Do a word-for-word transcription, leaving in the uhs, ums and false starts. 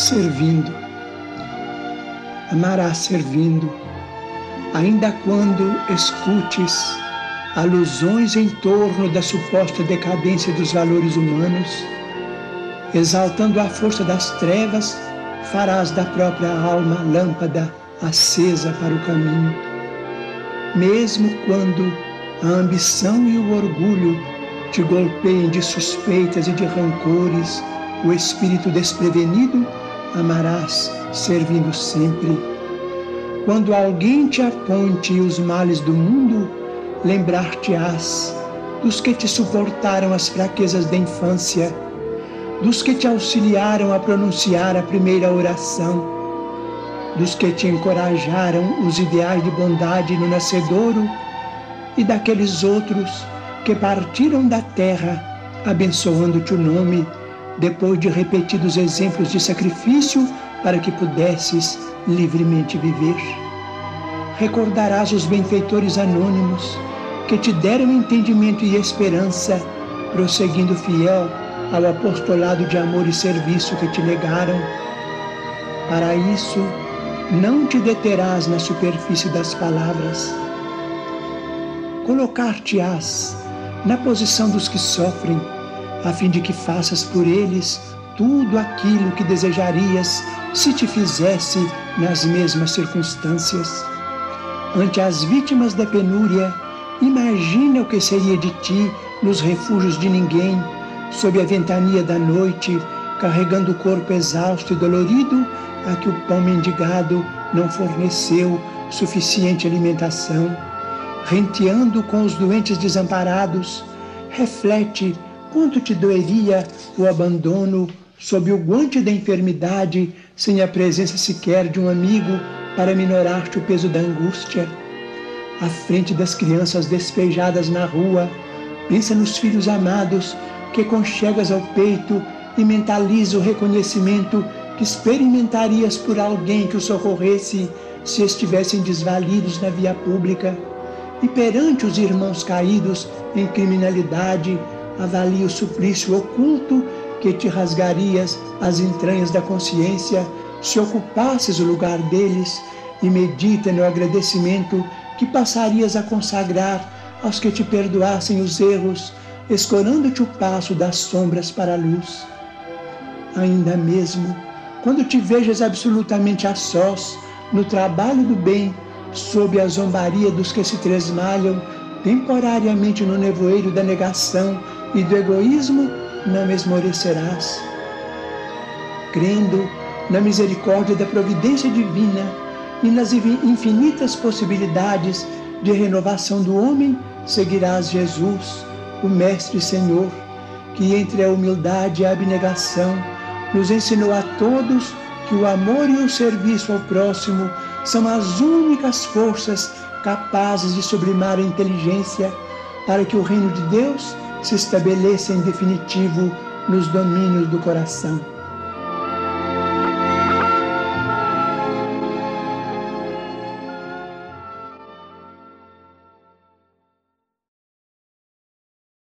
servindo. Amarás servindo, ainda quando escutes alusões em torno da suposta decadência dos valores humanos, exaltando a força das trevas, farás da própria alma lâmpada acesa para o caminho. Mesmo quando a ambição e o orgulho te golpeiem de suspeitas e de rancores, o espírito desprevenido, amarás servindo sempre. Quando alguém te aponte os males do mundo, lembrar-te-ás dos que te suportaram as fraquezas da infância, dos que te auxiliaram a pronunciar a primeira oração, dos que te encorajaram os ideais de bondade no nascedouro e daqueles outros que partiram da terra abençoando-te o nome, depois de repetidos exemplos de sacrifício para que pudesses livremente viver. Recordarás os benfeitores anônimos que te deram entendimento e esperança, prosseguindo fiel ao apostolado de amor e serviço que te legaram. Para isso, não te deterás na superfície das palavras. Colocar-te-ás na posição dos que sofrem, a fim de que faças por eles tudo aquilo que desejarias se te fizesse nas mesmas circunstâncias. Ante as vítimas da penúria, imagina o que seria de ti nos refúgios de ninguém, sob a ventania da noite, carregando o corpo exausto e dolorido, a que o pão mendigado não forneceu suficiente alimentação. Renteando com os doentes desamparados, reflete quanto te doeria o abandono sob o guante da enfermidade, sem a presença sequer de um amigo para minorar-te o peso da angústia. À frente das crianças despejadas na rua, pensa nos filhos amados que conchegas ao peito e mentaliza o reconhecimento que experimentarias por alguém que os socorresse se estivessem desvalidos na via pública. E perante os irmãos caídos em criminalidade, avalia o suplício oculto que te rasgarias as entranhas da consciência se ocupasses o lugar deles, e medita no agradecimento que passarias a consagrar aos que te perdoassem os erros, escorando-te o passo das sombras para a luz. Ainda mesmo, quando te vejas absolutamente a sós no trabalho do bem, sob a zombaria dos que se tresmalham temporariamente no nevoeiro da negação e do egoísmo, não esmorecerás. Crendo na misericórdia da providência divina e nas infinitas possibilidades de renovação do homem, seguirás Jesus, o Mestre e Senhor, que entre a humildade e a abnegação nos ensinou a todos que o amor e o serviço ao próximo são as únicas forças capazes de sublimar a inteligência para que o reino de Deus se estabeleça em definitivo nos domínios do coração.